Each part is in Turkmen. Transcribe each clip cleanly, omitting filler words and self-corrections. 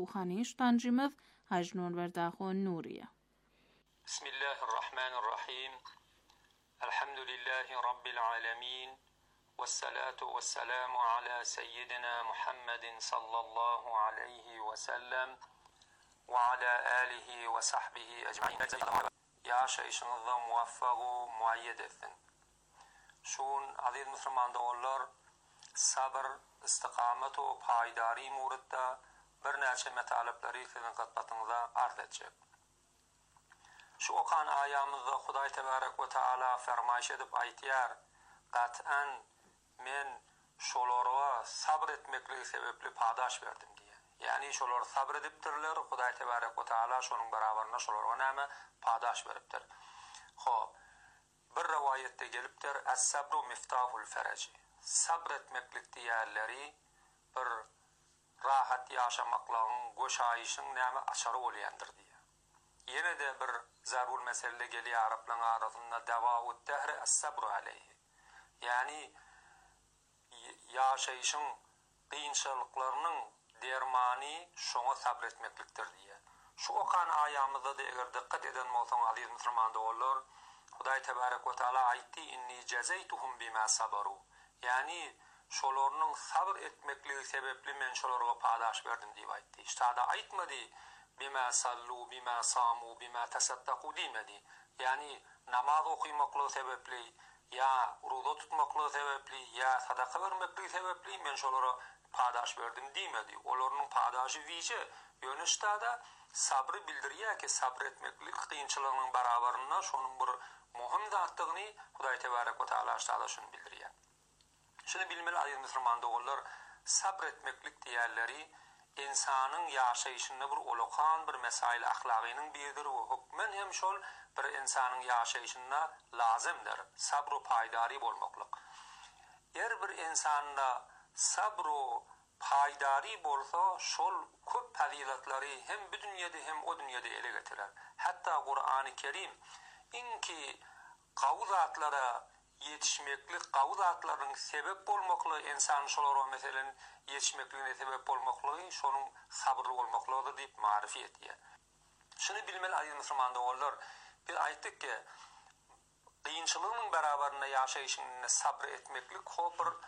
خانيش تنجمذ هجنون ورداخو النورية. بسم الله الرحمن الرحيم. الحمد لله رب العالمين، والصلاة والسلام على سيدنا محمد صلى الله عليه وسلم وعلى آله وصحبه أجمعين. يا شيخنا موفق ومؤيد اثن. شون عزيز مسلمان دولار صبر استقامت و پایداری مورد برنامه مطالب داری که قطعاً ارتجاب. شو كان آيام ذا خدای تبارک و تعالی فرمایش دب ایتیار قطعاً من شلوروا صبر etmekle sebeple padaş verdim diye. Yani şolor sabrediptirler, Huday Tebarek ve Teala şonun beraberine şolorga näme padaş beripdir. Hop. Bir rivayette gelipdir, es-sabru miftahul feraci. Sabretmeklik diýerleri bir rahat yaşamaklaryň, goşaýyşyň näme açary bolýandyr diye. Yine de bir zarur mesele gelýär Araplar arasynda dawa'ut dahr es-sabru aleyhi. Yani yaşayışın kıyınçılıklarının dermani şoňa sabretmeklikdir diye. Şu okan ayamızda da eger dikkat eden bolsaň aziz musulman dolar, Hudaý tebarek ve taala aýtdy inni jazaytuhum bima sabaru. Yani şolarnyň sabr etmekligi sebepli men şolarga padaş berdim diýip aýtdy. İşte da aýtmady bima sallu bima samu bima tasaddaqu diýmedi. Yani namaz okuýmakligi sebepli ya roza tutmakla sebepli ya sadaka vermekle sebepli men şolara padaş verdim diýmedi. Olaryň padaşy wiçe ýönüşde sabrı bildirýär ki sabretmeklik kıyınçylygynyň beraberinde şonuň bir muhim zatdygyny Hudaý tebarek we taala şunu bildirýär. Şunu bilmeli aýyl musulman dogullar, sabretmeklik diýerleri insanyň ýaşaýyşynda bir olokan bir mesail ahlagynyň biridir we hukmen hem şol bir insanyň ýaşaýyşynda lazımdır. Sabr paýdary bolmaklyk. Her bir insanda sabr paýdary bolsa şol köp fazilatlary hem bu dünýede hem o dünýede ele getirer. Hatta Qur'an-ı Kerim inki qawzatlara yetişmeklik qawzatlaryň sebep bolmakly insan şolara meselen yetişmekligine sebep bolmakly şonuň sabrly bolmaklygydyr diýip marify etýär. Şunu bilmeli aýyl musulman dogullar, biz aýtdyk ki kıyınçılığının beraberinde yaşayışını sabr etmeklik hop bir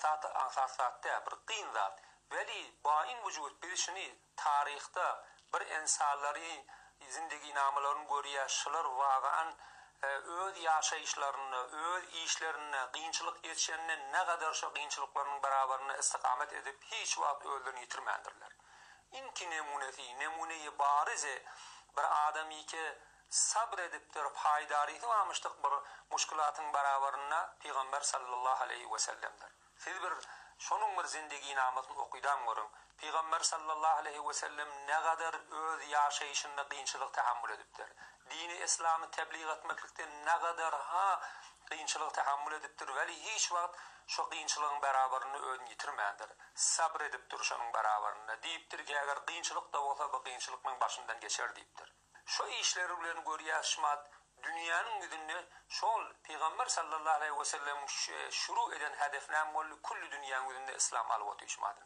ansatda bir kıyın zat. Veli bain vücut bilişini tarihte bir insanları zindagi namalarını görüyor, şılar vağan öz yaşayışlarını, öz işlerini, kıyınçılık yetişenine ne kadar şu kıyınçılıklarının beraberine istikamet edip hiç vakit öldüğünü yitirmendirler. İnki nemuneyi barize bir adamı ki sabredipdir, paýdary almışdyk bir muşkulatyň beraberine Peygamber sallallahu aleyhi ve sellem'dir. Siz bir şonuň bir zindigi namasyny okuýdan görüň. Peygamber sallallahu aleyhi ve sellem ne kadar öz ýaşaýyşynda kıyınçylyk tahammül edipdir. Dini İslam'ı tebliğ etmeklikde ne kadar kıyınçylyk tahammül edipdir. Veli hiç wagt şu kıyınçylygyň beraberine öňünü yitirmendir. Sabredipdir şonuň beraberine. Diýipdir ki eger kıyınçylyk da bolsa bu kıyınçylykyň başyndan geçer diýipdir. Şu işleri bilen görýäşmat dünýäniň ýüzünde şol Peygamber sallallahu aleyhi ve sellem şuru eden hedefnäme bolup kullu dünýäniň ýüzünde islam alyp oturýşmadyr.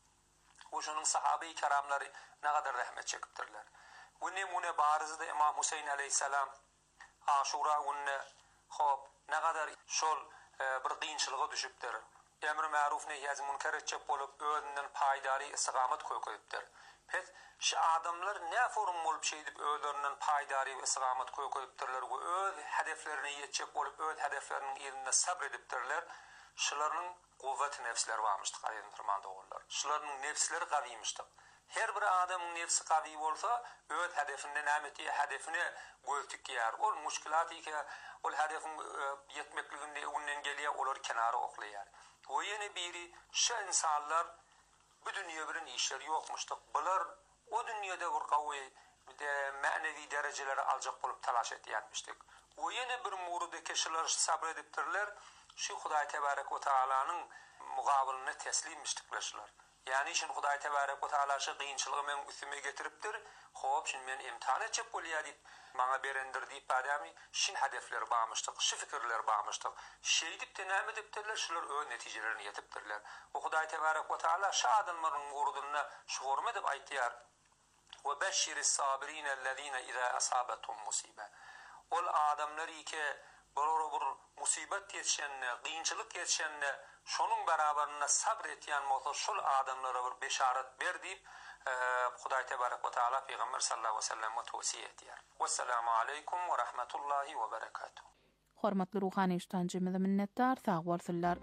O şonuň sahabe-i keramlary ne kadar rahmet çekipdirler. Bu nemune barizde İmam Hüseyin aleyhisselam Aşura gününe hop ne kadar şol bir kıyınçylyga düşüpdir. Emri ma'ruf nehy münker etjek bolup özünden paýdary istikamet koýupdir. Pes şu adamlar ne forum bolup şeýdip özlerinden paýdary we istikamet koýupdirler we öz hedeflerine ýetjek bolup öz hedefleriniň ýerinde sabr edipdirler. Şolaryň gowwaty nefsleri barmyşdyk aýyl turman dogullar. Şolaryň nefsleri gawýmyşdyk. Her bir adamyň nefsi gawy bolsa öz hedefinden nämetdi hedefine göýtük ýer. Ol muşkulaty ki ol hedefin ýetmekliginde öňünden gelýär, olar kenara oklaýar. O ýene biri şu insanlar bu dünýä bilen işleri ýokmuşdyk. Bular o dünýede bir gawy manevi derejelere aljak bolup talaş etýärmişdik. O ýene bir muruda kişiler sabr edipdirler. Şu Hudaý tebarek we taalaňyň mugabilyny teslimmişdikler. Yani şun Hudaý tebarek we taala şu kıyınçylygy men üstüme getiripdir. Hop şun men imtihan etjek bolýar diýip maňa berendir diýip adamy şun hedefler barmyşdyk, şu fikirler barmyşdyk. Şeýdip de näme dipdirler, şular öz netijelerini ýetipdirler. O Hudaý tebarek we taala şu adamlaryň gurdunyna şu hormat edip aýtýar. وبشر الصابرين الذين إذا أصابتهم مصيبة. ol adamları ki bir musibet yetişenne, qiyinçilik yetişenne şonun beraberine sabretýän bolsa şol adamlara bir beşaret ber diýip Hudaý tebarek we taala Peygamber sallallahu aleyhi ve sellem tawsiýe etýär. Wassalamu aleykum we rahmetullahi we berekatuh. Hormatly ruhany iştancymyza minnetdar, sag bolsunlar.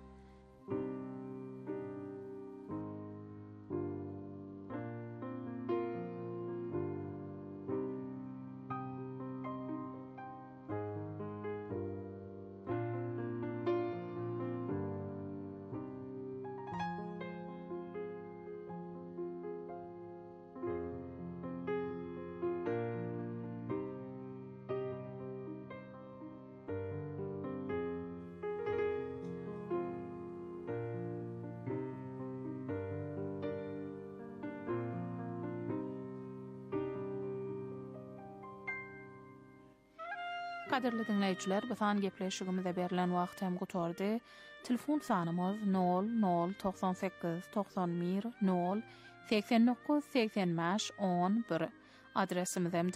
Kaderli dinleyijiler, bisan gepleşigimize berilen wagt hem gutordy. Telefon sanymyz 0098 91 0 89 85 11. Adresimiz hem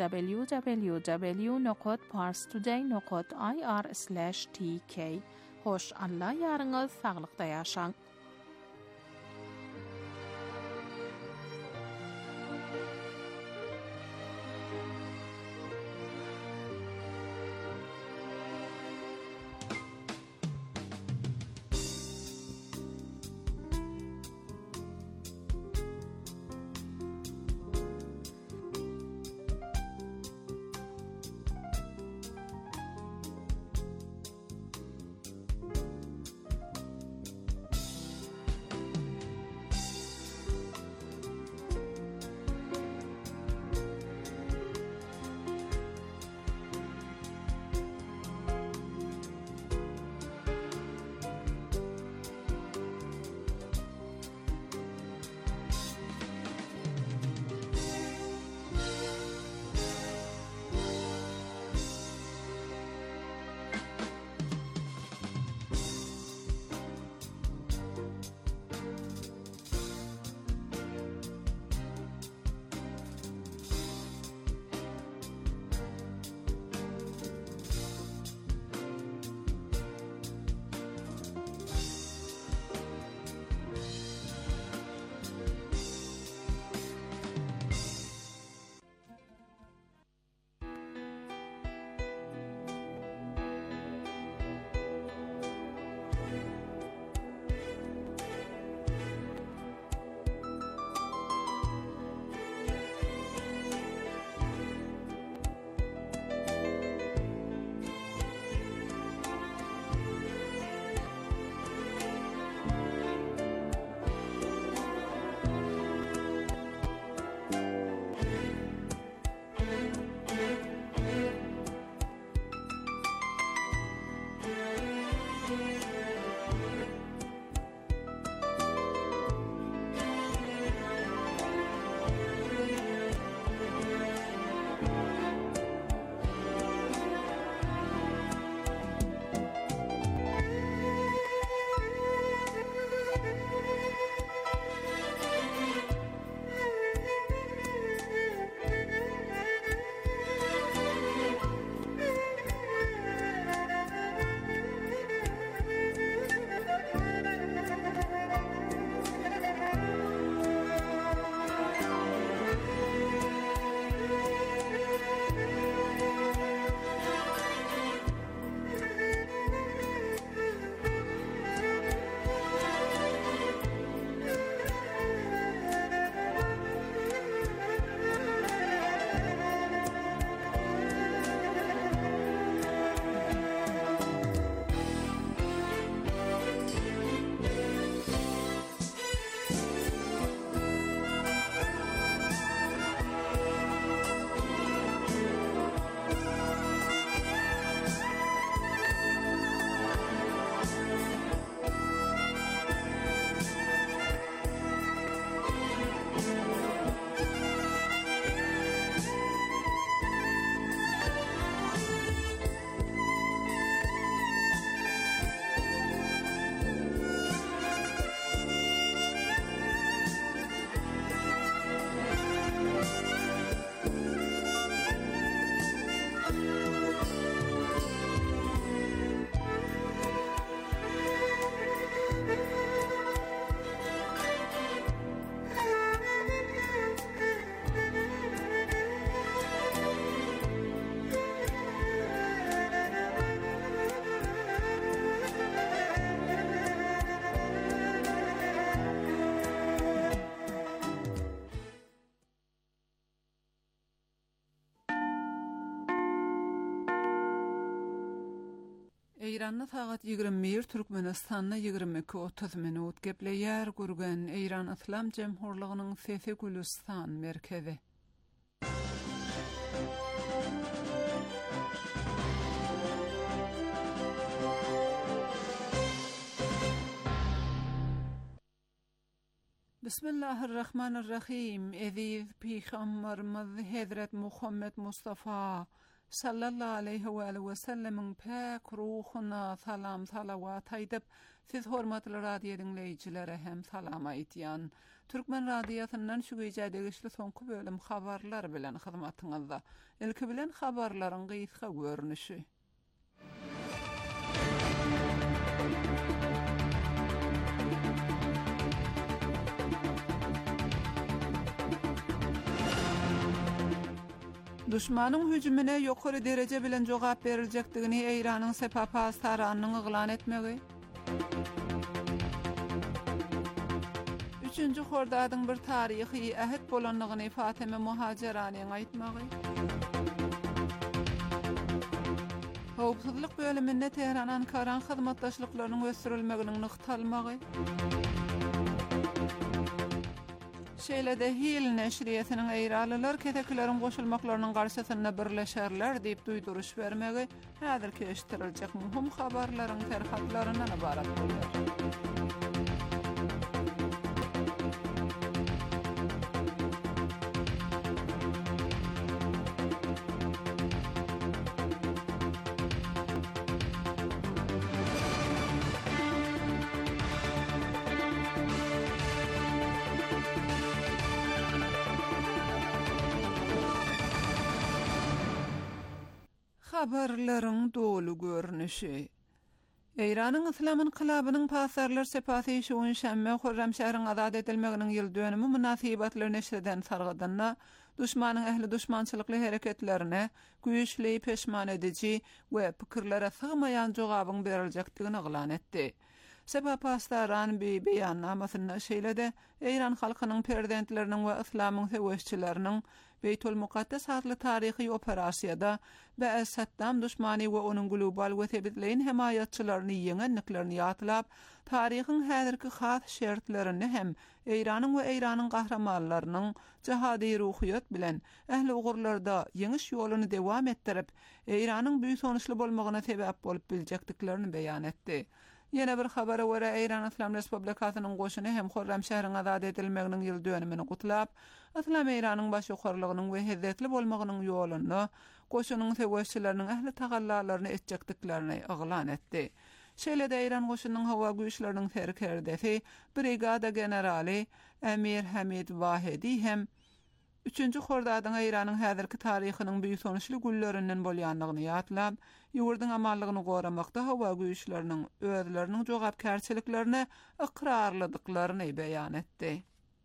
www.parstoday.ir/tk. Hoş Allah ýaryňyz saglykda ýaşaň. Eýranda sagat 21, Türkmenistanda 22:30 minut gepleýär gurgan Eýran Islam Jemhurlygynyň Sesi Gülistan merkezi. Bismillahirrahmanirrahim. Eziz Peygamberimiz Hazret Muhammed Mustafa sallallahu aleyhi ve sellemin pek ruhuna salam salavat aýdyp, siz hormatly radio dinleýijilere hem salam aýtýan. Türkmen radiosynyň şu gecede geçli soňky bölüm habarlar bilen hyzmatyňyzda. Ilki bilen habarlaryň gysga görnüşi. Düşmanyň hüjümine ýokary derece bilen jogap berilejekdigini Eýranyň Sepah saranynyň yglan etmegi. 3-nji hordadyň bir taryhy ähit bolanlygyny Fatime Muhaceranyň aýtmagy. Howpsuzlyk bölüminde Tehran Ankaran hyzmatdaşlyklarynyň ösürilmeginiň nyktalmagy. Şeýlede Hil neşriyetiniň eýralylar keteklerin goşulmaklarynyň garşysyna birleşerler diýip duýduruş bermegi häzirki eşitiriljek muhim habarlaryň terhatlaryndan ibarat bolýar. Habarlaryň dolu görnüşi. Eýranyň Islam inqilabynyň pasarlar sepasy şuň şämme Hürrem şähriň azad edilmeginiň ýyl dönümi munasybatly neşreden sargadanna düşmanyň ähli düşmançylykly hereketlerine güýçli peşman edici we pikirlere sygmaýan jogabyň berilejekdigini yglan etdi. Sepah pastaran bir beýannamasyna şeýlede Eýran halkynyň prezidentleriniň we islamyň sewçileriniň Beytul Muqaddas adly taryhy operasiýada Ba'as Saddam düşmany we onuň global we tebitleýin hemaýatçylaryny ýeňenliklerini ýatlap, taryhyň häzirki has şertlerini hem Eýranyň we Eýranyň gahramanlarynyň jihady ruhyat bilen ähli ugurlarda ýeňiş ýoluny dewam etdirip, Eýranyň büýük sonuçly bolmagyna sebäp bolup biljekdiklerini beýan etdi. Yine bir habara göre Eýran Islam Respublikasynyň goşuny hem Hürrem şähriň azad edilmeginiň ýyl dönümini gutlap, Islam Eýranyň başykorlygynyň we hezzetli bolmagynyň ýoluny goşunyň sewçileriniň ähli tagallalaryny etjekdiklerini yglan etdi. Şeýlede Eýran goşunyň hawa güýçleriniň serkerdesi brigada generali Emir Hamid Wahidi hem 3-nji hordadyň Eýranyň häzirki taryhynyň büýük sonuçly güllerinden bolýanlygyny ýatlap, ýurdyň amallygyny goramakda hawa güýçleriniň özleriniň jogapkärçiliklerini iqrarladyklaryny beýan etdi.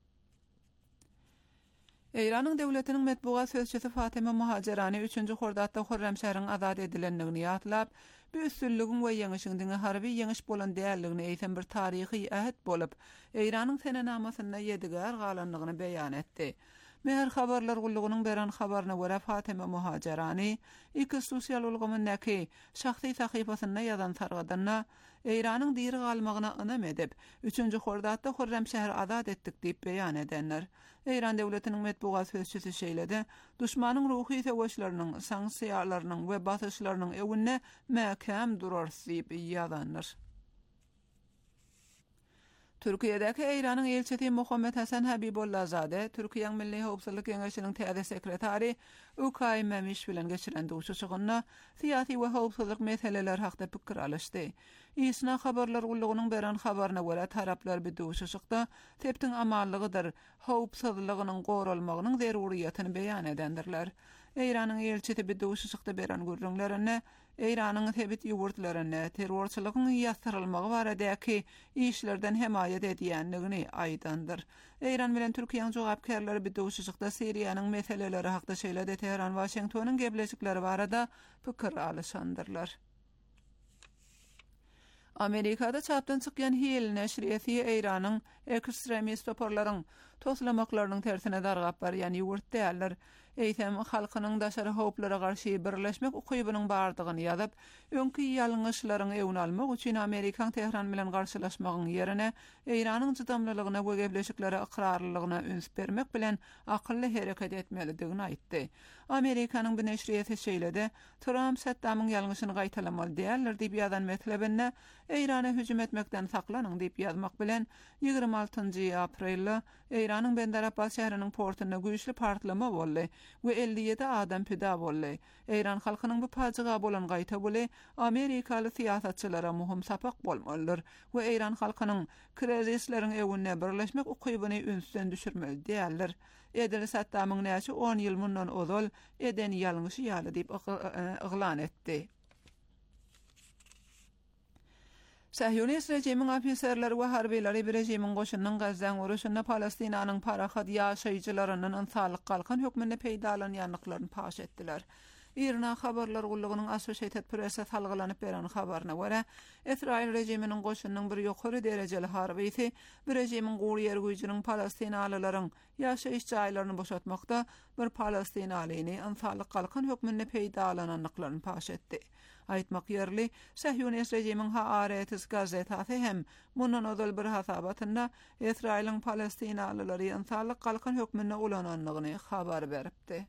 Eýranyň döwletiniň medbugat sözçisi Fatime Muhacerany 3-nji hordatda Hürrem şähriň azad edilendigini ýatlap, bu üstünlügiň we ýeňişiň harby ýeňiş bolan däýerligini eýsen bir taryhy ähit bolup, Eýranyň senenamasyna ýedigar galanlygyny beýan etdi. Meher habarlar gullugynyň beran habaryna görä Fatime Muhacerany iki sosial ulgamyndaki şahsy sahypasyna ýazan sargadanna Eýranyň diýri galmagyna ynam edip, 3-nji hordatda Hürrem şähri azad etdik diýip beýan edenler. Eýran döwletiniň medbugat sözçisi şeýlede, düşmanyň ruhy sewçileriniň, sanksiýalarynyň we basyşlarynyň ewine mäkäm durar diýip ýazanlar. Türkiýedäki Eýranyň elçisi Muhammed Hasan Habibullahzade, Türkiýanyň Milli Howpsuzlyk Geňeşiniň täze sekretary Okay Memiş bilen geçiren duşuşygyna syýasy we howpsuzlyk meseleleri hakda pikir alışdy. Isna habarlar gullugynyň beran habaryna görä taraplar bir duşuşykda teptiň amallygydyr, howpsuzlygynyň goralmagynyň zeruriýatyny beýan edendirler. Eýranyň elçisi bir duşuşykda beran görüňlerini Eýranyň tebit ýurtlaryny terrorçylygyň ýastyrylmagy baradaky işlerden hemaýat edýänligini aýdandyr. Eýran bilen Türkiýanyň jogapkärleri bir duşuşykda Siriýanyň meseleleri hakda şeýlede Tehran Washingtonyň geplejikleri barada pikir alýandyrlar. Amerikada çapdan çykýan Hil neşriyeti Eýranyň ekstremist toparlaryň toslamaklarının tersine dargap barýan ýurt däller. Eýsem halkynyň daşary howplara garşy birleşmek ukybynyň bardygyny ýazyp, öňkü ýalňyşlaryň ewini almak üçin Amerikan Tehran bilen garşylaşmagyň ýerine Eýranyň çydamlylygyna we gebleşiklere iqrarlylygyna üns bermek bilen akylly hereket etmelidigini aýtdy. Amerikanyň bu neşriyeti şeýlede Trump Saddamyň ýalňyşyny gaýtalamaly däldir diýip ýazan metlebinde Eýrana hüjüm etmekden saklanyň diýip ýazmak bilen 26 aprelde Eýranyň Bandar Abbas şäheriniň portunda güýçli partlama boldy we 57 adam pida boldy. Eýran halkynyň bu paçyga bolan gaýta boly Amerikaly siýasatçylara muhim sapak bolmalydyr we Eýran halkynyň krizisleriň ewine birleşmek ukybyny ünsden düşürmeli däldir. Edil Saddamyň näçe 10 ýyl mundan ozal eden ýalňyşy ýaly diýip yglan etdi. Sahyonist rejimiň ofiserleri we harbiýleri bir rejimiň goşunyň Gazzaň uruşynda Palestinanyň parahat ýaşaýjylarynyň ynsalyk galkan hökmünde peýdalanýanlyklaryny paş etdiler. Irna habarlar gullugynyň Associated Press salgylanyp beren habaryna görä, Israil rejiminiň goşunynyň bir ýokary derejeli harbiýeti bir rejimiň goýer güýjüniň Palestinalylaryň ýaşaýyş jaýlaryny boşatmakda bir Palestinalyny ynsalyk galkan hökmünde peýdalananlyklaryny paş etdi. Aýtmak ýerli, Sahyonist rejimiň Haaretz gazetasy hem mundan ozal bir hasabatynda Israiliň Palestinalylary ynsalyk galkan hökmüne ulananlygyny habar beripdi.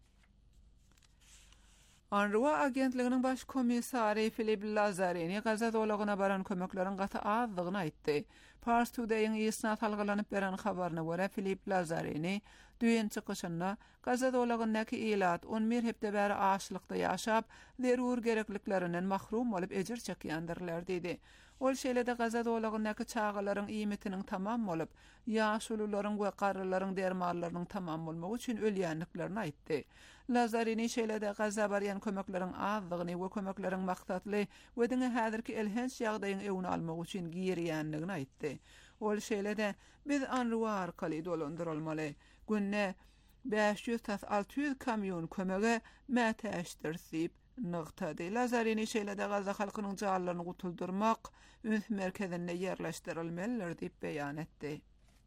Anruwa agentliginiň baş komissary Filip Lazarini Gaza dolagyna baran kömekleriň gaty azdygyny aýtdy. Pars Today'ın isnat halgalanyp beren habaryna görä Filip Lazarini düýen çykyşynda Gaza dolagyndaky ilat 11 hepde bäri açlykda ýaşap, zerur gerekliklerinden mahrum bolup ejir çekýändirler dedi. Ol şeýlede Gaza dolagyndaky çağalaryň iýmitiniň tamam bolup, ýaşulylaryň we garrylaryň dermanlarynyň tamam bolmagy üçin ölýänliklerini aýtdy. Lazarini şeýlede Gaza barýan kömekleriň azdygyny we kömekleriň maksatly we diňe häzirki elhens ýagdaýyň ewini almak üçin giýerýänligini aýtdy. Ol şeýlede biz anruwa arkaly dolandyrylmaly. Günne 500-600 kamyon kömege mätäşdirip nıqtady. Lazarini şeýlede Gaza halkynyň jaýlaryny gutuldurmak üns merkezine ýerleşdirilmelidir diýip beýan etdi.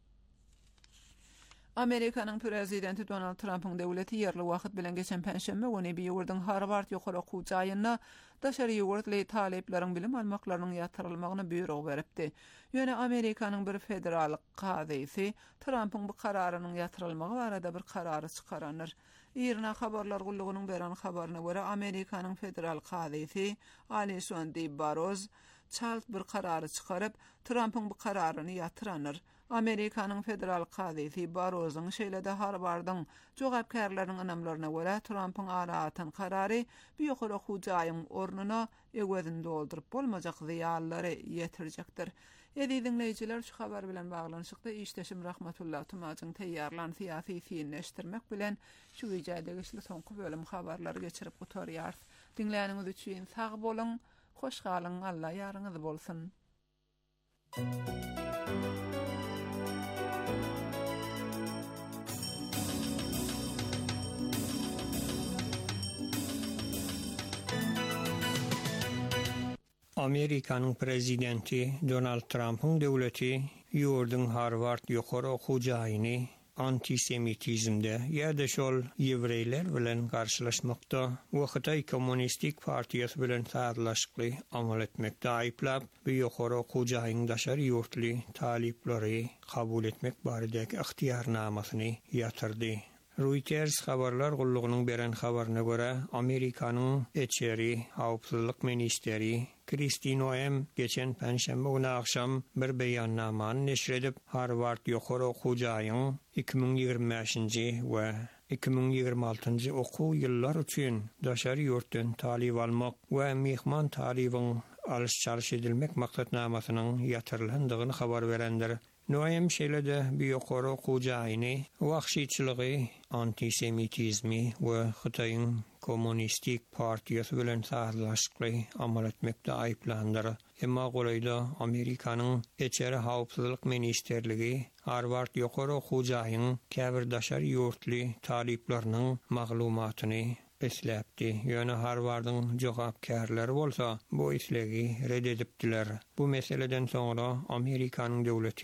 Amerikanyň prezidenti Donald Trump'ın döwleti ýerli wagt bilen geçen penşembe güni bir ýurdun Harvard ýokary okuw jaýyna daşary ýurtly talepleriň bilim almaklarynyň ýatyrylmagyna buyruq beripdi. Ýöne Amerikanyň bir federal gadysy Trump'ın bu kararynyň ýatyrylmagy barada bir karary çykaranyr. Irna habarlar gullugynyň beren habaryna görä Amerikanyň federal gadysy Alison D. Barrows çalt bir karary çykaryp Trump'ın bu kararyny ýatyranyr. Amerikanyň federal gadysy Barrow'un şeýlede Harvardyň jogapkärläriniň anamlaryna görä Trump'ın aratan karary bir ýokary okuw jaýynyň ornuna ewedin dolduryp bolmajak ziýallary ýetirjekdir. Dinleyijiler şu habar bilen baglanyşykda işleşim Rahmatullah Tumagyň teýýarlan syýasy fiýinleşdirmek bilen şu ýerde geçli soňky bölüm habarlary geçirip gutarýar. Dinleýäniňiz üçin sag bolun, hoş galyň, Allah ýarynňyz bolsun. Amerikanyň prezidenti Donald Trump'ın döwleti ýurdun Harvard ýokary okuw jaýyny antisemitizmde ýa-da şol ýewreýler bilen garşylaşmakda we Hytaý Kommunistik Partiýasy bilen saýlaşykly amal etmekde aýplap bir ýokary okuw jaýynyň daşary ýurtly talipleri kabul etmek baradaky ihtiýarnamasyny ýatyrdy. Reuters habarlar gullugynyň beren habaryna görä Amerikanyň Eçeri Hawpsuzlyk ministeri Kristi Noem geçen penşembe güni akşam bir beýannamany neşredip Harvard ýokary okuw jaýynyň 2025-nji we 2026-njy okuw ýyllar üçin daşary ýurtdan talip almak we mehman talibyň alış edilmek maksatnamasynyň ýatyrylandygyny habar berendir. Noem şeýlede bir ýokary okuw jaýyny wagşyçylygy, antisemitizmi we Hytaýyň Kommunistik Partiýasy bilen saýlaşykly amal etmekde aýplandyr. Emma goýda Amerikanyň Eçeri Hawpsuzlyk ministerligi Harvard ýokary okuw jaýynyň käbir daşary ýurtly talipleriniň maglumatyny esläpdi. Ýöne Harvardyň jogapkärleri bolsa bu islegi reddedipdiler. Bu meseleden soňra Amerikanyň döwleti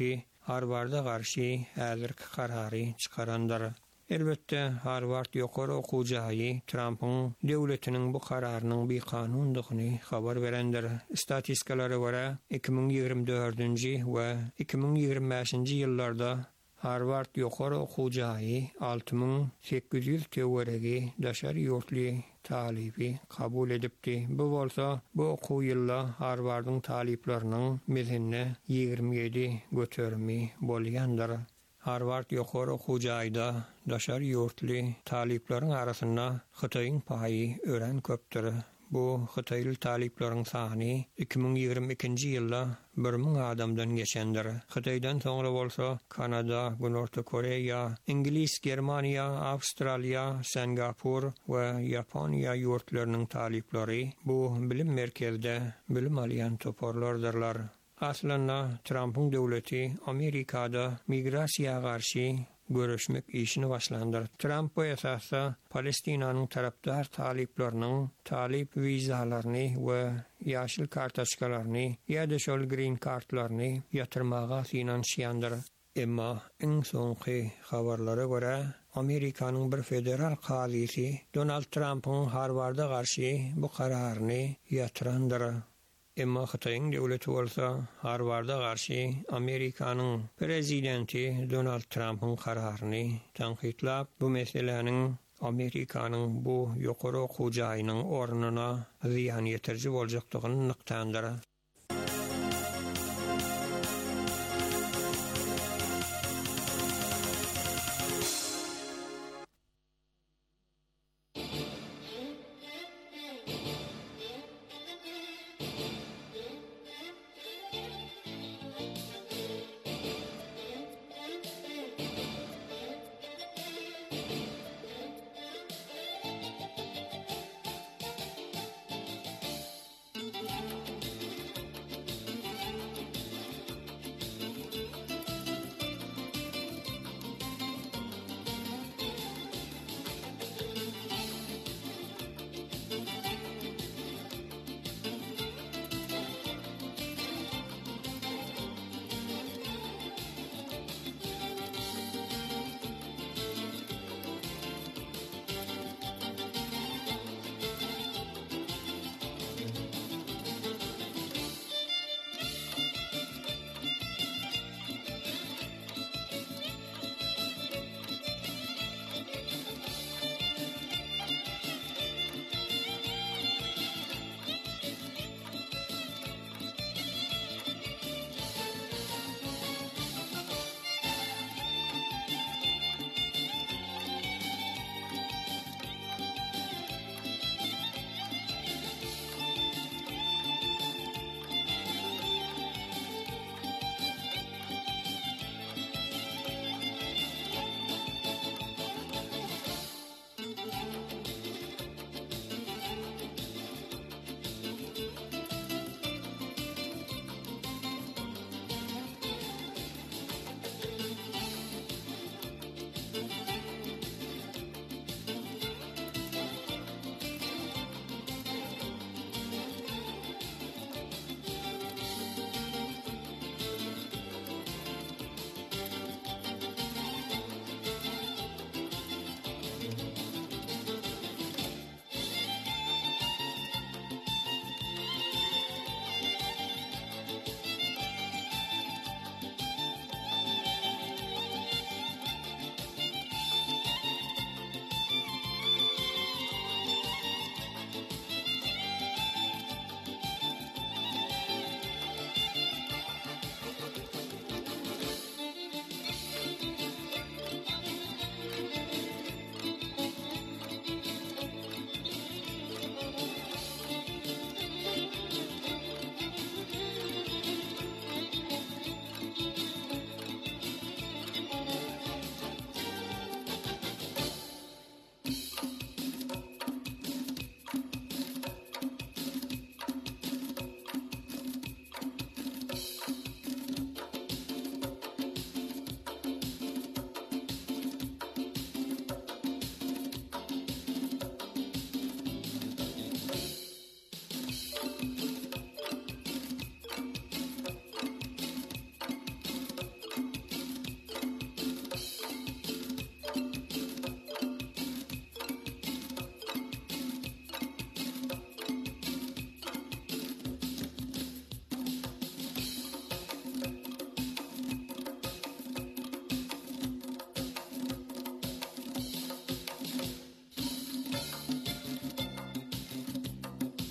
Harvard'a garşy häzirki karary çykarandyr. Elbette Harvard ýokary okuwjy Trump'yň döwletiniň bu kararynyň bir kanundygyny habar berendir. Statistikalara görä 2024-nji we 2025-nji ýyllarda Harvard ýokary okuwjy 6800 teoregi daşary ýurtly talibi kabul edipdi. Bu bolsa bu okuw ýylla Harvardyň talipleriniň mezenine 27 götermi bolýandyr. Harvard ýokary okuwjyda daşary ýurtly talipleriň arasynda Hytaýyň paýy ören köpdir. Bu Hytaýly talipleriň sany 2022-nji ýylda 1000 adamdan geçendir. Hytaýdan soňra bolsa Kanada, Günorta Koreýa, Ingilis, Germaniýa, Awstraliýa, Singapur we Ýaponiýa ýurtlarynyň talipleri bu bilim merkezde bilim alýan toparlardyrlar. Aslında Trump'ın döwleti Amerikada migrasiýa garşy görüşmek işini başlandır. Trump bu esasda Palestinanyň tarapdar talipleriniň talip vizalaryny we ýaşyl kartaçkalaryny ýa-da şol green kartlaryny ýatyrmaga finansiýandyr. Emma iň soňky habarlara görä Amerikanyň bir federal kadysy Donald Trump'yň Harvard'a garşy bu kararyny ýatyrandyr. Emma Hytaýyň döwleti bolsa Harvard'a garşy Amerikanyň prezidenti Donald Trump'yň kararyny tanqidlap bu meseleniň Amerikanyň bu ýokary okuwjynyň ornuna ziýan ýetirji boljakdygyny nyktandyr.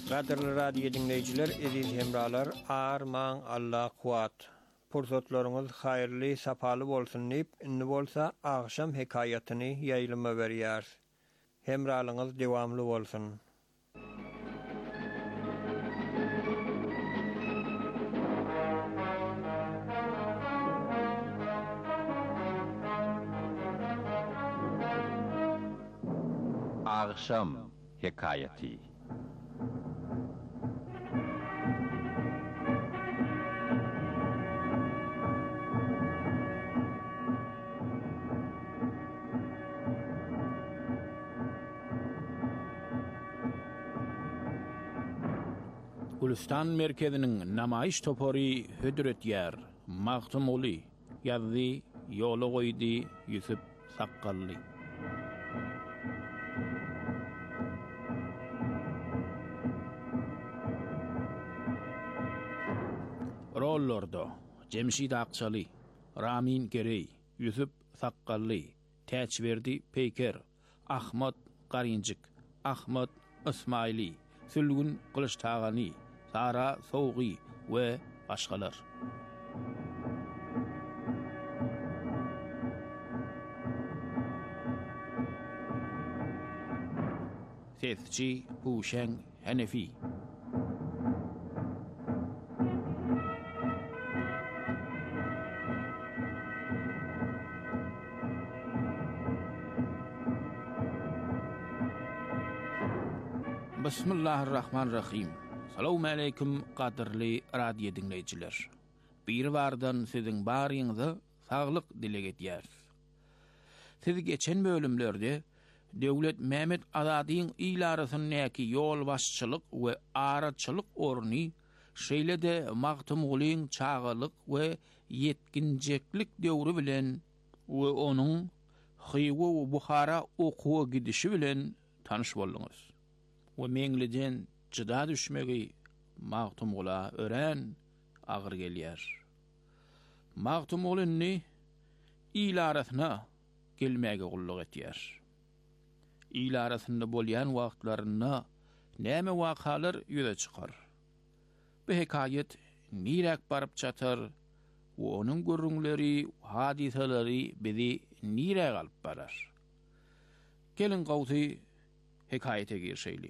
Qadirli radio dinleyiciler, ediz hemralar, arman Allah kuat. Pursatlarınız hayırlı, sapalı bolsun deyip, inni bolsa akşam hekayetini yayılıma veriyar. Hemralınız devamlı bolsun. Akşam hekayeti. Gulistan merkezinin namayiş topori hödret yer, Magtum Uli, yazdı, yolu koydu, Yusuf Sakkallı. Rollordo, Cemşid Akçalı, Ramin Gerey, Yusuf Sakkallı, Teçverdi Peyker, Ahmet Qarincik, Ahmet İsmaili, Sülgün Kılıçtağani, Sara Soğuği ve başkalar. Sesçi Huşen Hanefi. Bismillahirrahmanirrahim. Assalamu alaykum qadirli radio dinleyiciler. Bir vardan sizin barýyňyza saglyk dileget ýer. Siz geçen bölümlerde Döwlet Mehmet Azadyň ilarasynyňky ýol başçylyk we araçylyk orny şeýle-de Magtum Ulyň çağalyk we yetkinjeklik döwri bilen we onuň Xiwa we Buhara okuwa gidişi bilen tanyş boldunuz. We meňleden jyda düşmegi Magtum Ula ören agyr gelýär. Magtum Ulyny ilarasyna gelmäge gulluk etýär. İlarasynda bolýan wagtlaryna näme wakalar ýüze çykar. Bu hekayet nirek barıp çatar we onuň görüňleri, hadiseleri bizi nirek alyp barar. Gelin gowsy hekayete girşeýlik.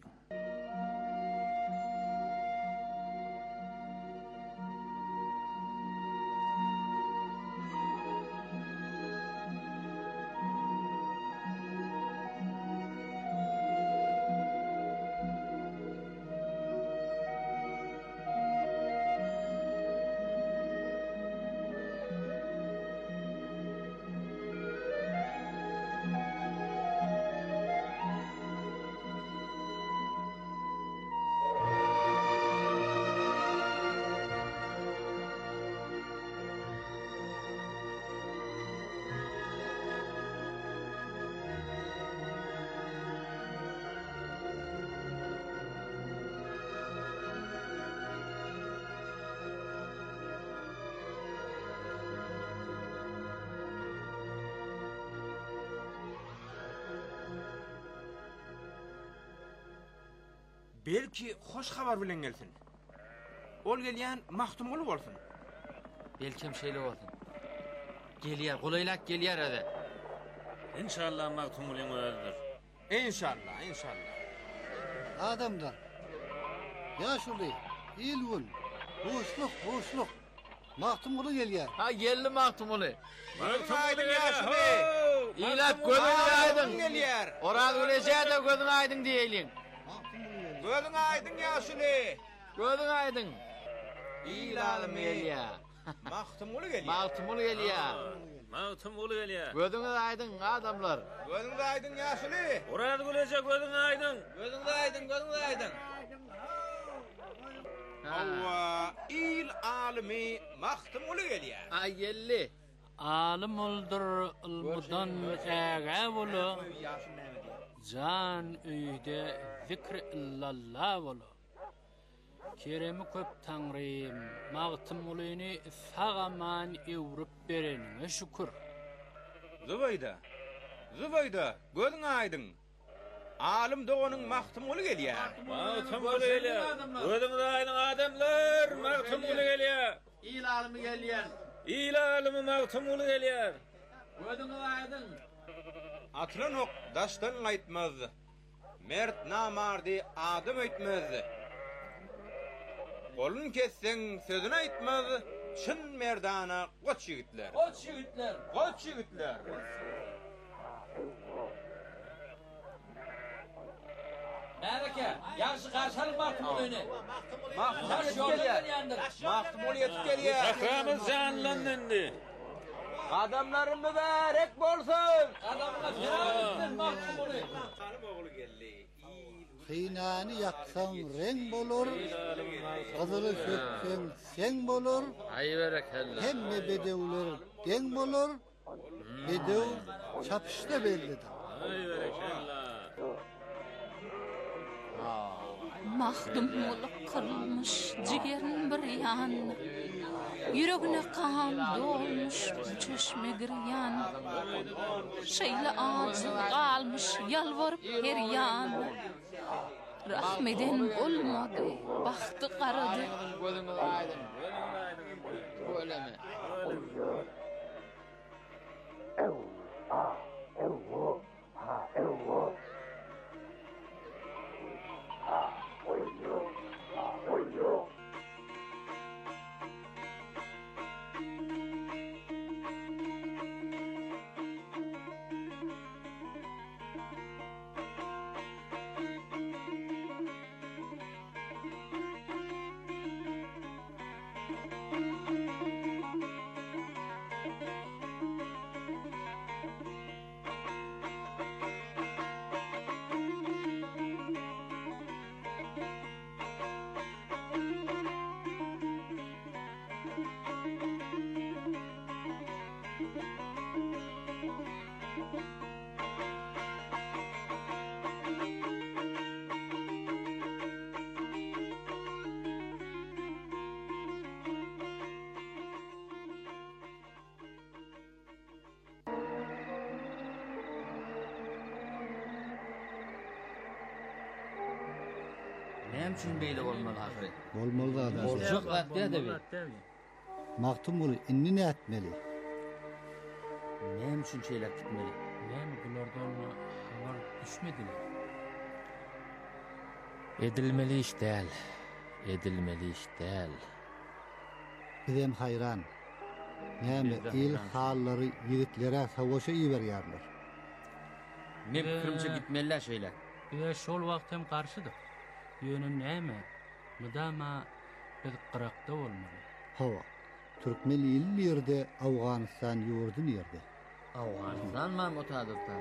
Belki hoş habar bilen gelsin. Ol gelýän Magtum Uly bolsun. Belkim şeýle bolsun. Gelýär, golaýlak gelýär ede. İnşallah Magtum Ulyň öldür. İnşallah, inşallah. Adamdan. Ýaşuly, ilwin, hoşluk. Magtum Uly gelýär. Ha, geldi Magtum Uly. Magtum Uly ýaşuly. İlap gözüň aýdyn gelýär. Oraz öleşä-de gözüň aýdyn diýelim. Gözüň aýdyn ýaşuly. Gözüň aýdyn. İlalim gelýär. Magtum Uly gelýär. Magtum Uly gelýär. Magtum Uly gelýär. Gözüň aýdyn adamlar. Gözüň aýdyn ýaşuly. Oraz öleşä gözüň aýdyn. Gözüň aýdyn. Awwa, il alimi Magtum Uly gelýär. Ay gelli. Alim oldur ilmudan äge bolu. Can öýde zikr illallah bolu. Keremi köp Tanrym, Magtum Ulyny sagaman ewrüp berenine şükür. Zübeyde, gözüň aýdyn. Alim doğanın mahtumulu gelýär. Mahtumulu gelýär. Özüňiz aýdyň adamlar mahtumulu gelýär. İl alimi gelýär. İl alimi mahtumulu gelýär. Özüňiz aýdyň. Atılan ok daşdan aýtmaz. Mert namardy adam aýtmaz. Golun kesseň sözüni aýtmaz. Çyn merdana goç ýigitler. Goç ýigitler. Goç ýigitler. Mereke, yaxşı qarşalyk mahtumuluny. Mahtumul gelýär. Mahtumul ýetip gelýär. Sakamız canlandy. Adamlarym mübarek bolsun. Adamlar ferahlyk mahtumuluny. Oğlu geldi. Kıynağını yaksan renk bolur, kızılı söksen sen bolur, Ayberekella. hemme bedevler den bolur, bedev çapışta bellidir. Mahdumuluk kırılmış cigerin bir yan, yüreğine kan dolmuş çeşme giryan, şeyle ağzı kalmış yalvarıp her yan, rahmeden olmadı, baktı karadı. Gözüňiz aýdyn. Öleme. Näme üçin beýle bolmaly ahire? Bolmalı da adam. Bolşak gatdy edebi. Mahtum bolu inni ne etmeli? Näme üçin şeýlep gitmeli? Näme bulardan habar düşmediler. Edilmeli iş däl. Edilmeli iş däl. Bizem hayran. Näme il hallary yigitlere savaşa ýeberýärler. Men pikirimçe gitmeliler şeýle. Ve şol wagt hem karşıdyk. Ýöne näme? Mudama biz Irakda bolmaly. Hawa. Türkmen il ýerde Awganistan ýurdun ýerde. Awganistan mı mutadykdan?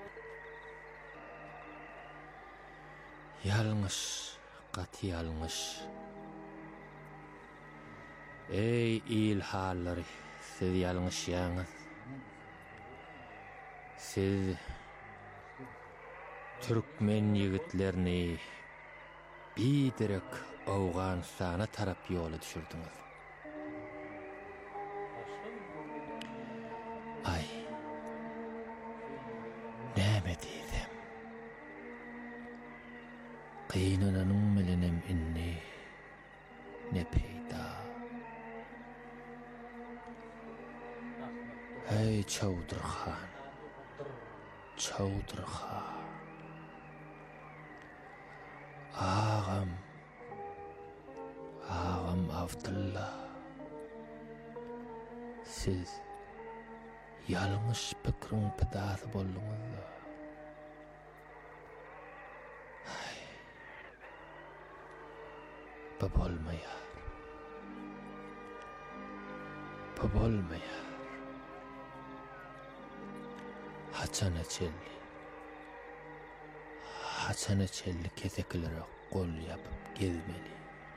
Yalňyş, gaty yalňyş. Ey il hallary, siz yalňyşýaňyz. Siz Türkmen ýigitlerini biderek Awganistana tarap ýola düşürdiňiz. Ay. Näme diýdim? Qynananyň bilenem inni ne peýda. Hey Çawdırxan. Çawdırxan. Ağam Abdullah, siz yalňyş pikiriň pidasy boldyňyz. Bu bolmaýar. Bu bolmaýar. Haçana çelli keseklere gol yapıp gezmeli.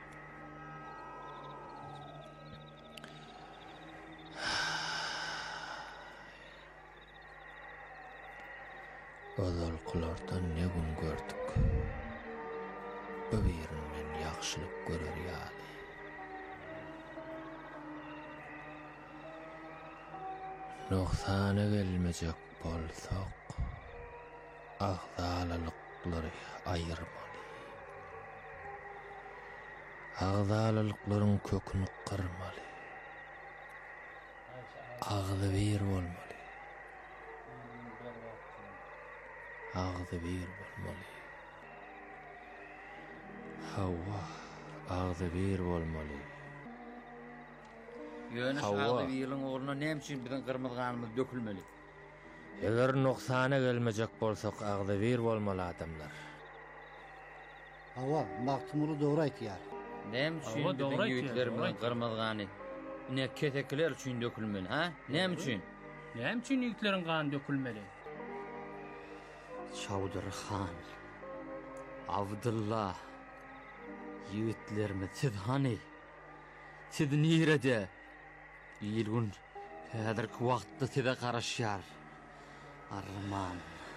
Ozalqylardan ne gün gördük. Bu birinden yaxşılık görer ýaly. Noksana gelmejek bolsak, ahzalalyk ağdalılyklary aýyrmaly. Ağdalyklaryň köküni kırmaly. Ağzy bir bolmaly. Ağzy bir bolmaly. Hawa ağzy bir bolmaly. Ýöne şahdy ýylyň ogluny näme üçin biziň gyrmyzganymyz dökülmeli? Eger nuksana gelmejek bolsak ağzy bir bolmaly adamlar. Hawa Magtumuly dogry aýtýar. Näme üçin biziň ýigitler bilen gyrmyzgany? Ne ketekler üçin dökülmeli, ha? Näme üçin? Näme üçin ýigitleriň gany dökülmeli? Şawdyrxan, Abdullah, ýigitlerimiz siz hani? Siz nirede? Ýylgün häzirki wagtda size garaşýar. Arman.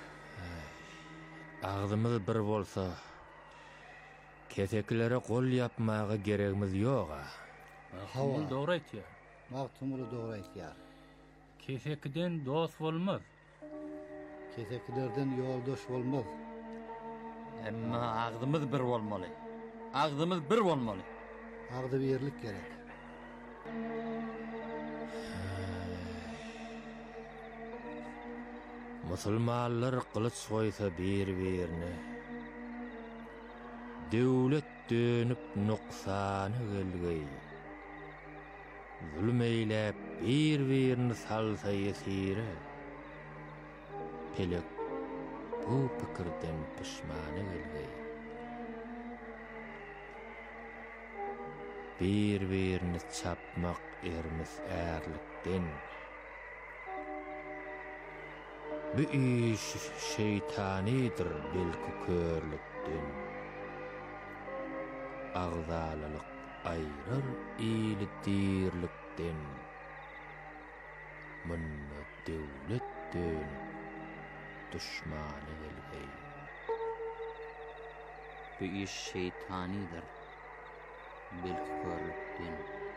Ağzymyz bir bolsa, keteklere gol yapmaga geregimiz ýok-a. Magtumuly dogry aýtýar. Magtumuly dogry aýtýar. Kesekden dost bolmaz. Keseklerden ýoldaş bolmaz. Emma ağzymyz bir bolmaly. Ağzymyz bir bolmaly. Agdy birlik gerek. Musulmanlar kılıç soysa bir-birine. Döwlet dönüp nuksany gelgey. Zulm eýläp bir-birini salsa ýesire. Pelek bu pikirden pişmany gelgey. Bir-birini çapmak ermis ärlikden. Bu iş şeytanidir belki körlükden. Ağzalylyk aýryr ýyly dirlikden. Munna döwlet dönüp düşmany gelgey. Bu iş şeytanidir belki körlükden.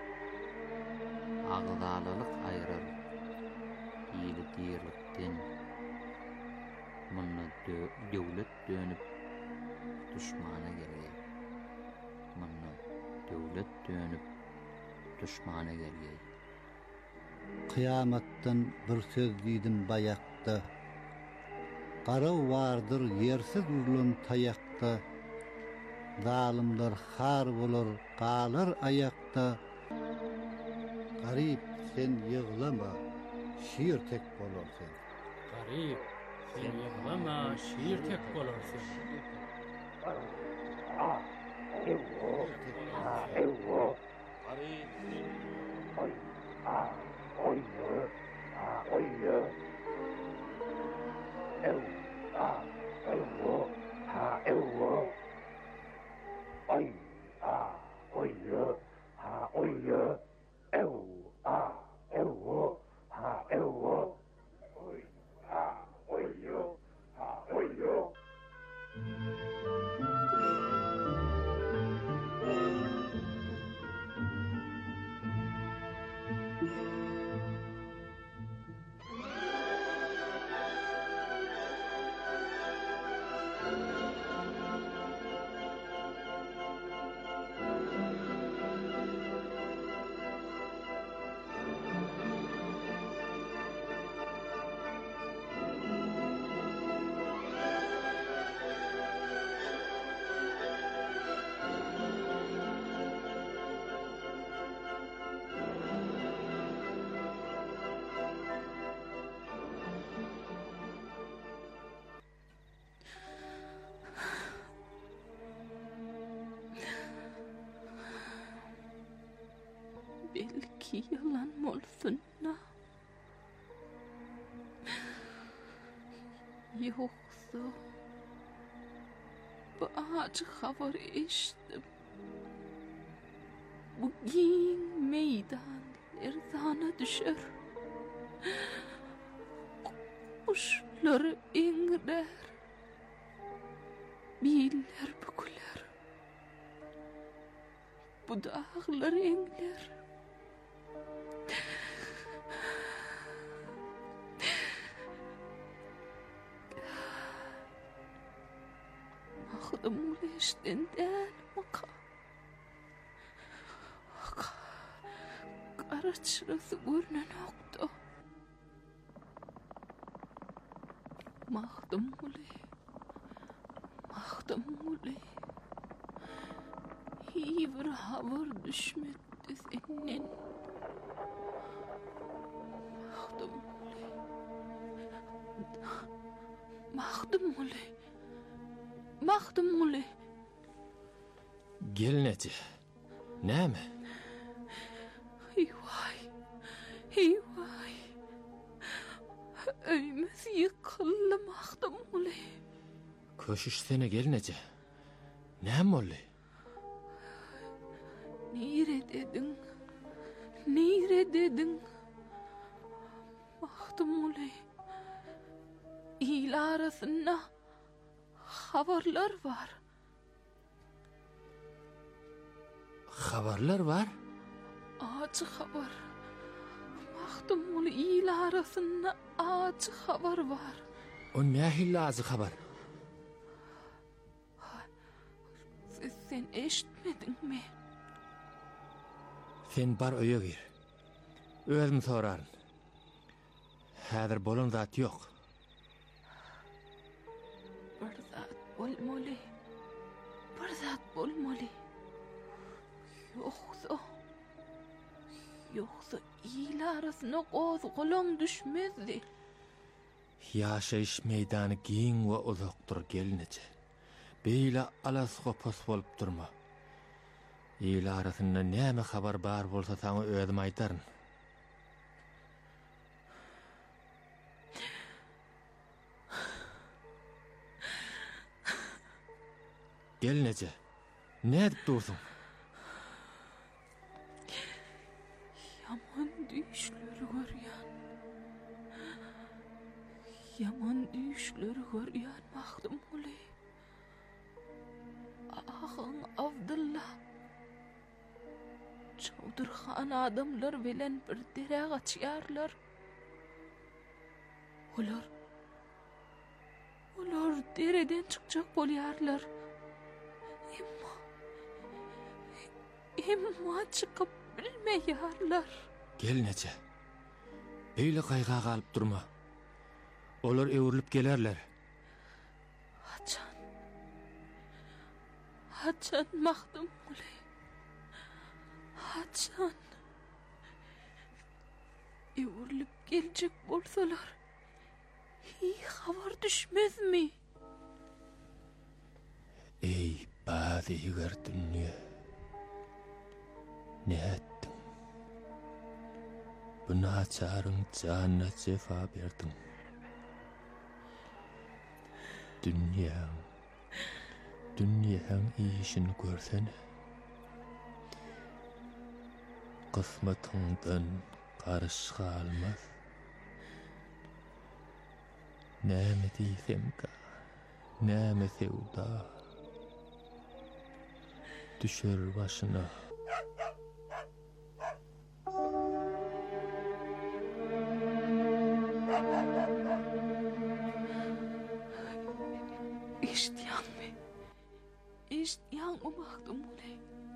Ağzalylyk aýryr ýyly dirlikden. Munna döwlet dönüp düşmana gelýär. Munna döwlet dönüp düşmana gelýär. Kıyamatdan bir söz diýdim baýakda. Garaw bardyr ýersiz urulan taýakda. Zalimler har bolar, galar aýakda. Garip sen ýyglama, şiir tek bolarsyň. Garip sen ýyglama, şiir tek bolarsyň. Belki yalan bolsunna. Yoksa bu acı haber eşitdim. Bugün meydan erzana düşer. Kuşlar ingrer. Biller büküler. Budaklar engler. Mahdım eşten değil maka. Karaçırası görünen oktu. Mahdım uli. İyi bir havar düşmekti senin. Mahdım uli. Gelnece. Näme? Eyvay. Öymüz yıkıldı mahdım uli. Köşüşsene gelnece. Näme oldu? Nire dedin? Mahdım uli. İyla arasında haberler var. Haberler var? Acı haber. Mahdım uli iyla arasında acı haber var. O nähille acı haber? Sen eşitmedin mi? Sen bar öýe gir. Özüm soraryn. Häzir bolan zat ýok. Bir zat bolmaly. Yoksa iyla arasına gozgulan düşmezdi. Ýaşaýyş meýdany giň we uzakdyr gelnije. Beýle alas gopos bolup durma. Ýyl arasynda näme habar bar bolsa saňa özüm aýtaryn. Gelnije. Nädip dursun? Yaman düşleri görýän Mahdım uli. Ağam Abdullah. Çawdyrhan adamlar bilen bir derä gaçýarlar. Olar dereden çykjak bolýarlar. Emma çykyp bilmeýärler. Gelnije. Beýle gaýga galyp durma. Olar öwrülip gelerler. Haçan Mahdım uli. Haçan. Öwrülip geljek bolsalar. Hiç haber düşmezmi? Ey badigar dünýä. Näetdiň? Bu naçaryň janyna şefa berdiň. Dünýäň işini görsene. Kısmatyňdan garşy almaz. Näme diýsemka, näme sevda. Düşer başına. Eşitýän mi Mahdım uli?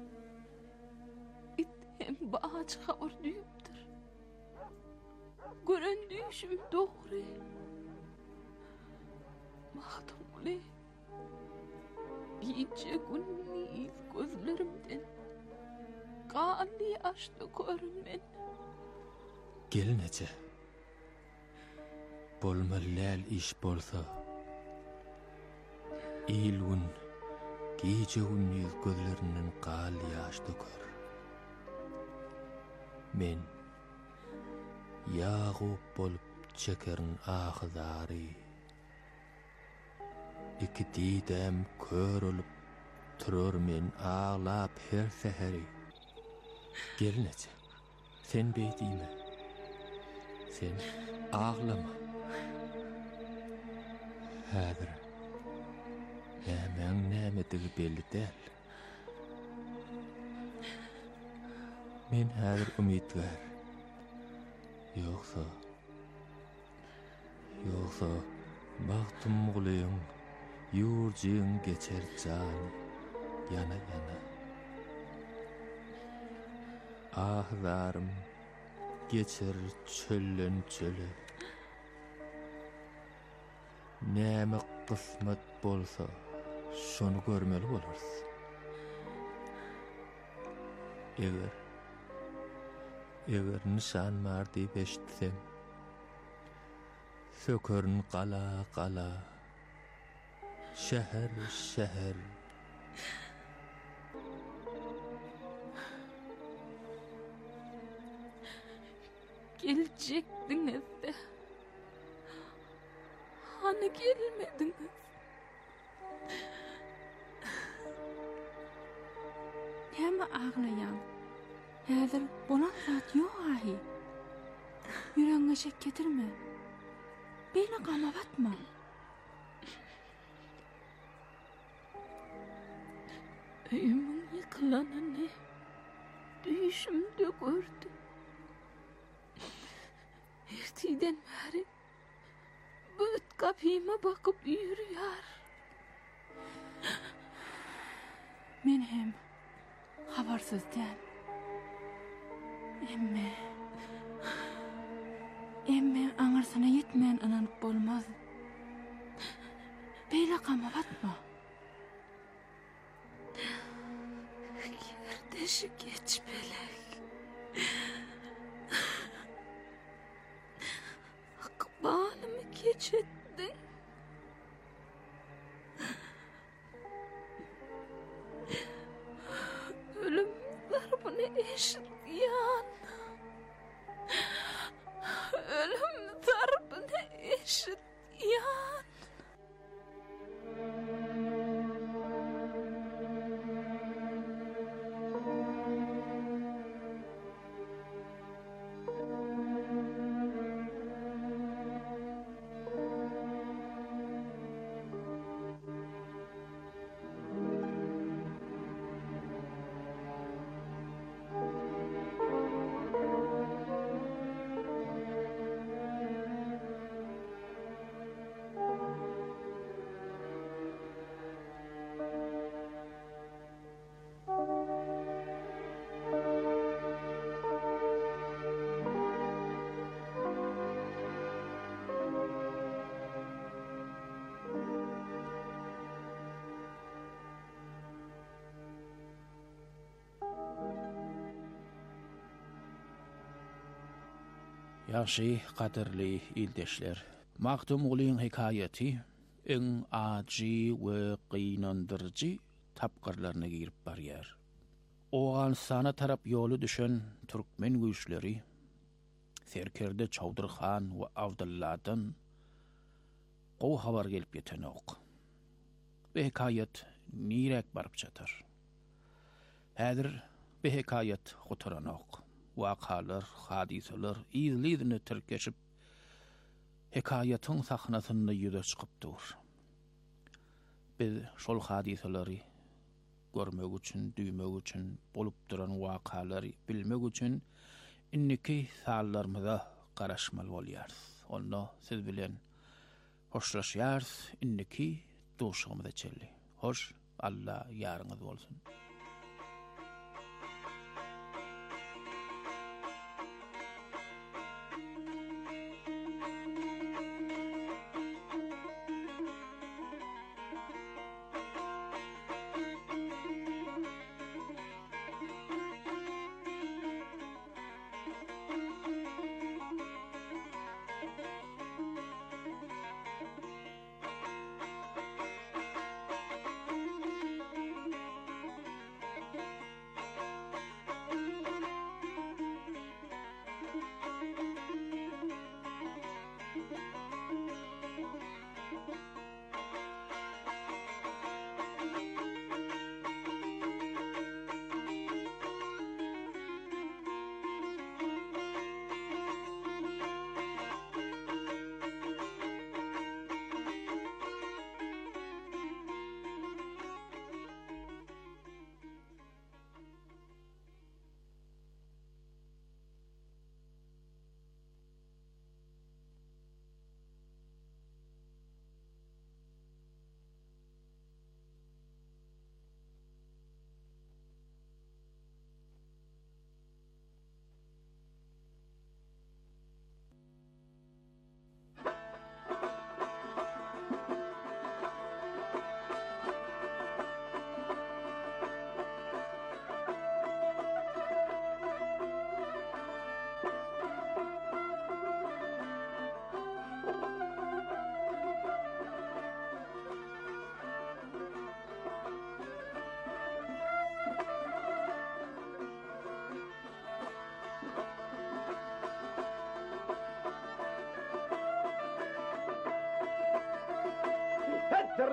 Hem baç haber düýüpdir. Gören düşüm dogry. Mahdım uli. Gece gündüz gözlerimden qanly açdy görünmen. Gelnije. Bolmalyl iş bolsa. İlgun gece gündüz gözlerinden qanly ýaş döker. Men Yağub bolup çekerin ahzary. İki didem kör olup turur men ağlap her seheri. Gelnije. Sen beýdime. Sen ağlama. Häzir näme belli däl. Men häzir umidwar. Yoksa Mahdım ulyň Yurcun geçer can yana yana. Ahlarım geçer çöllün çölü. Näme kısmet bolsa şonu görmeli bolars. Eger nişan mardy beştsem sökörün qala qala şehir şehir gelecekdiniz de hani gelmediniz. Näme ağlayan? Häzir bolan zat ýok ahi. Yüreğine şek getirme. Beni qamavatma. Öýümüň ýykylanyny düşümde gördüm. Ertiden beri büt kapyma bakıp yürüyor. Men hem habarsızdan. Emme aňarsana yetmän ananyp bolmaz. Beýle qamavatma. Gerdeşi geçmelek. Akbalımı geçettin. Ölüm darbını eşitleyen. Ölüm darbını eşitleyen. Yaxşı, qadirli ildeşler. Maktum Ulyň hikayeti en acı ve qynandırıcı tapqırlarına girip barýar. Oğanisana tarap ýolu düşen Türkmen güýçleri Serkerde Çawdyrxan we Abdulladan gow habar gelip ýeten ok. Bu hikayet nirek barıp çatar. Häzir bu hikayet gotaran ok. Wakalar, hadiseler izlidini türkeşip hikayetin sahnasyna ýüze çykypdyr. Biz şol hadiseleri görmek üçin, düýmek üçin, bolup duran wakalary bilmek üçin inniki sallarymyza garaşmaly bolýarys. Onda siz bilen hoşlaşýarys, inniki doşugymyza çelli. Hoş, Allah ýaryňyz bolsun.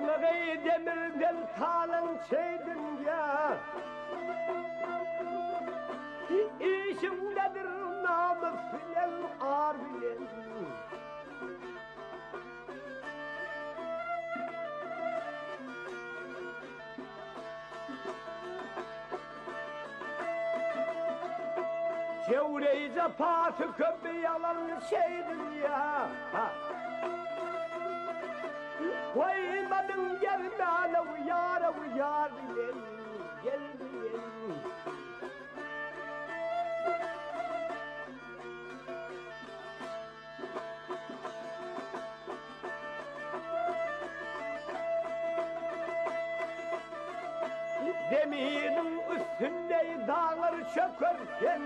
Anlığı demirden talın çeydin ya. İşimdedir namus filan ar bilen. Çevreyce patı köpü yalan şeydin ya. Koymadın gelmene uyar bilen. Gel bilen. Zeminin üstünde dağlar çökerken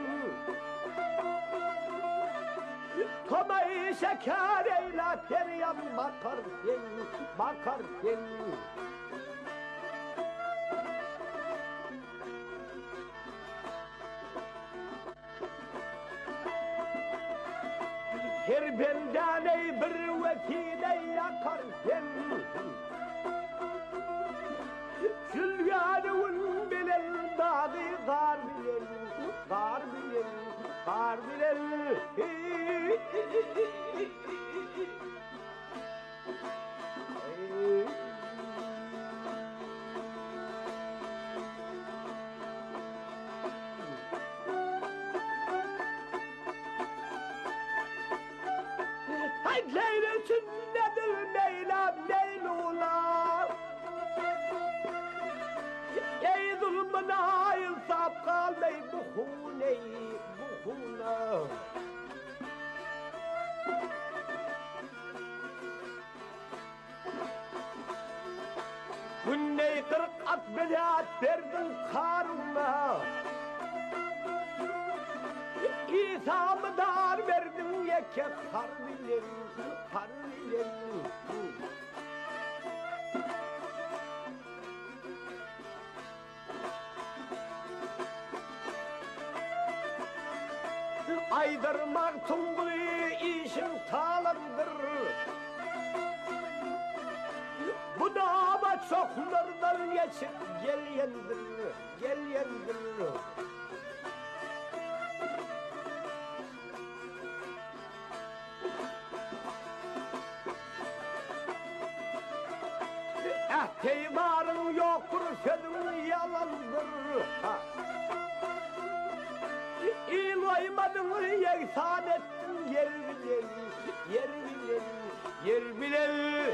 Tomayı şeker eyle feryat bakarken Her bendane bir vesile yakarken Şülgânıvın bilen dağdı gar bilen Hay leyletin nedir Leyla Leylula Ey zulmuna insaf kalmay bu hune Güney kırk at bilat verdin karma İsamı dar verdin yeke kar bilen Aydırmak tumbulu işin talandır Bu dava çoklardan geçip gelyendir Teybarın yoktur sözün yalandır İloymadın yeksan ettin yer bilen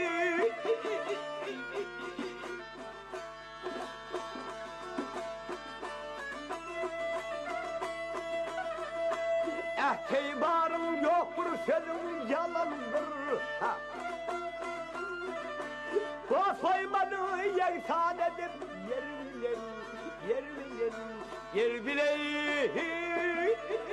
Teybarın yoktur sözün yalandır Soymadın yeksan edip yer bilen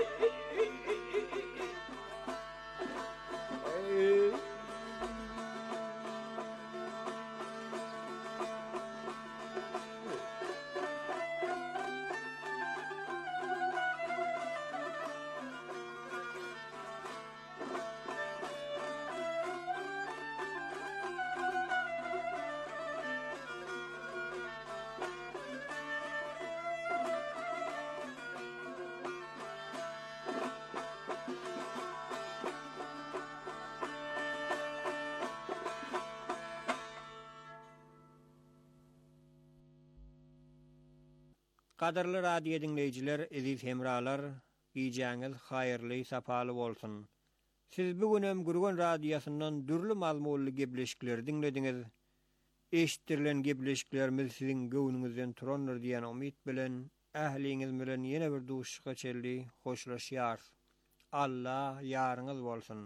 Qadarly radio dinleyijiler, aziz hemralar, iýjaňyz haýyrly, sapaly bolsun. Siz bugünem Gurgun radiosundan dürli mazmunly gepleşikler dinlediňiz. Eşitdirilen gepleşiklerimiz sizin göwnüňizden turandyr diýen umyt bilen ähliňiz bilen ýene bir duşuşga çeldi, hoşlaşýar. Allah ýaryňyz bolsun.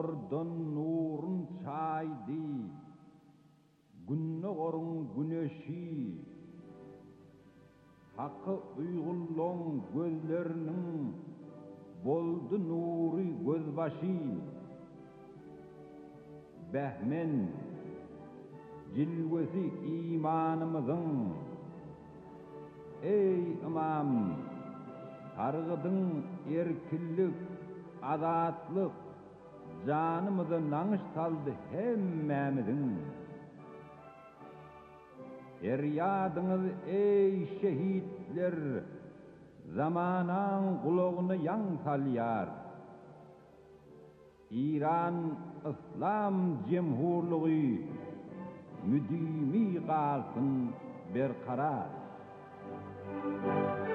Nurdan nurun çaydi, günne gorun güneşi, hakkı uygullan gözlerinin boldu nuri gözbaşı. Behmen cilvesi imanımızın, ey imam, targıdın erkillik, azatlık, canımızı nanış saldı hemmemizin. Feryadınız ey şehitler, zamanan kulağını yan salyar. İran İslam Cemhurluğu müdimi kalsın berkarar.